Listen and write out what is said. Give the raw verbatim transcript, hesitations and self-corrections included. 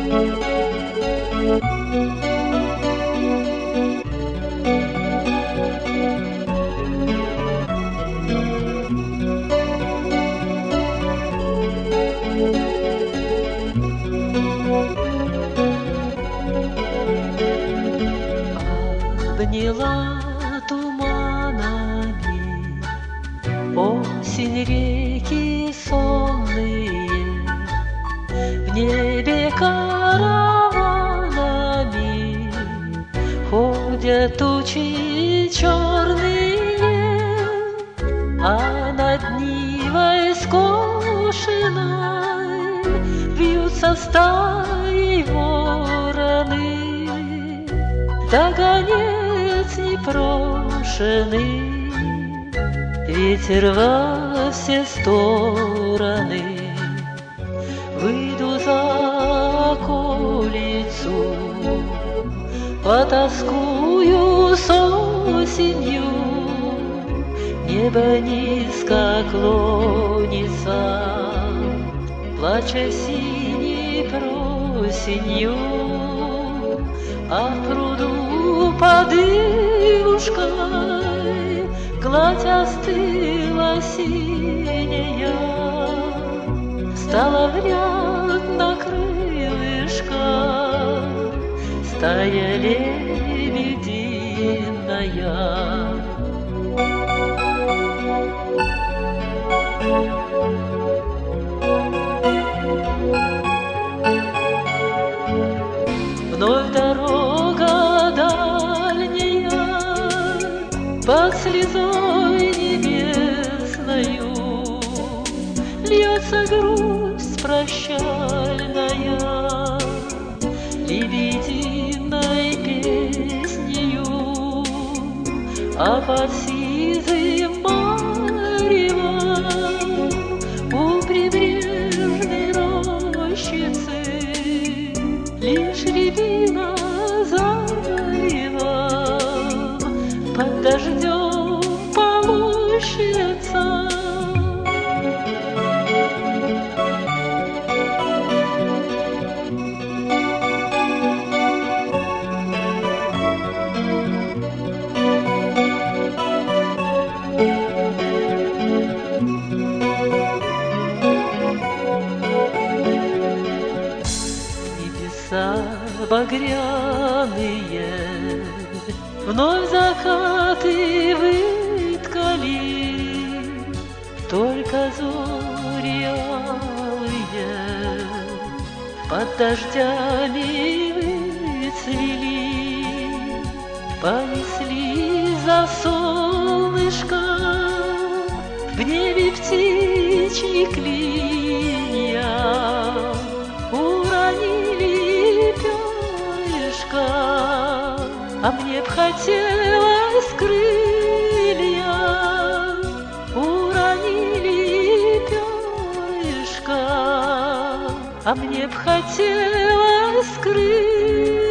Обняла туманами осень, реки сонные, в небе караванами ходят тучи черные, а над Нивой скошенной вьются стаи вороны. Да гонец непрошенный, ветер во все стороны. Выйду за околицу, потаскую с осенью. Небо низко клонится, плача синей просенью. А в пруду под ивушкой гладь остыла синяя, стала в ряд на крылышках стая лебединая. Вновь дорога дальняя под слезой небесною, льется грусть прощальная лебединой песнею, а под сизым маревом у прибрежной рощицы лишь рябина заревом под дождем полощется. Багряные вновь закаты выткали, только зори алые под дождями выцвели, понесли за солнышком в небе птичьи клинья, уронили а мне б хотелось крылья, уронили перышко, а мне б хотелось крылья.